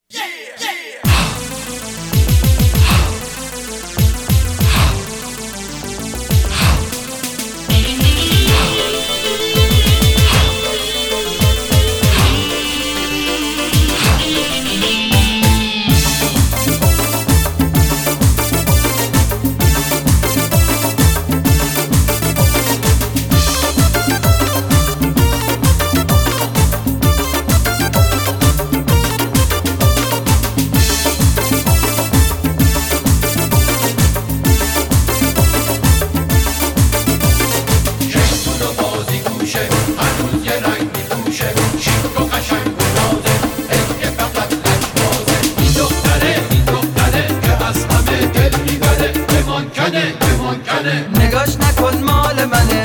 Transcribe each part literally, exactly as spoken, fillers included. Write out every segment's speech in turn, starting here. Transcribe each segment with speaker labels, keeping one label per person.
Speaker 1: نگاش نکن مال منه،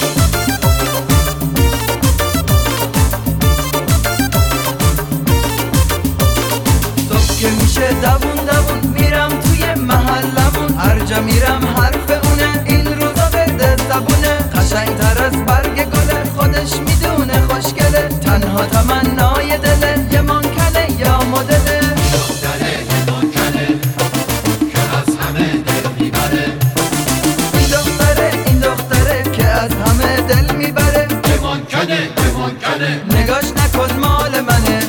Speaker 1: صبح که میشه دوون دوون میرم توی محلمون، هر جا میرم حرف اونه، این روزا برده زبونه، قشنگ تر از برگ گله، خودش میدونه خوشگله، تنها تمنای دله، یه مانکنه یا مدله،
Speaker 2: دختره یه مانکنه که از همه دل میبره،
Speaker 1: این دختره این دختره که از همه دل میبره،
Speaker 2: یه مانکنه یه مانکنه
Speaker 1: نگاش نکن مال منه.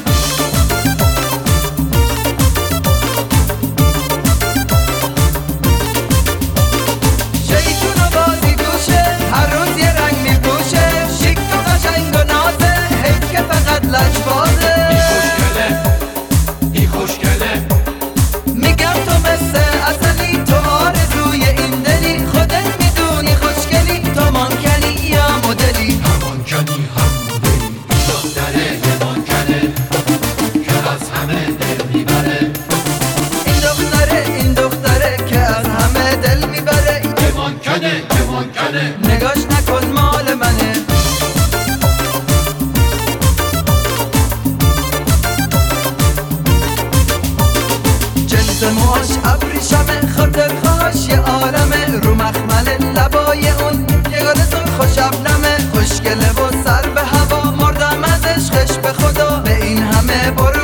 Speaker 1: شیطون و بازی گوشه، هر روز یه رنگ میپوشه، شیک و قشنگ و نازه، حیف که فقط لجبازه،
Speaker 2: این خوشگله این خوشگله
Speaker 1: میگم تو مثل اصلی، تو آرزوی این دلی، خودت میدونی خوشگلی، تو مانکنی یا مدلی،
Speaker 2: هم مانکنی هم مدلی، دختره یه مانکنه که از همه دل میبره،
Speaker 1: این دختره این دختره که از همه دل میبره،
Speaker 2: یه مانکنه یه مانکنه
Speaker 1: نگاش نکن مال منه. جنس موهاش ابریشمه، خاطر خواهاش یه عالمه، رو مخمل لبای اون یه گل سرخ و شبنمه، خوشگله و سر به هوا، مردم از عشقش به خدا، به این همه برو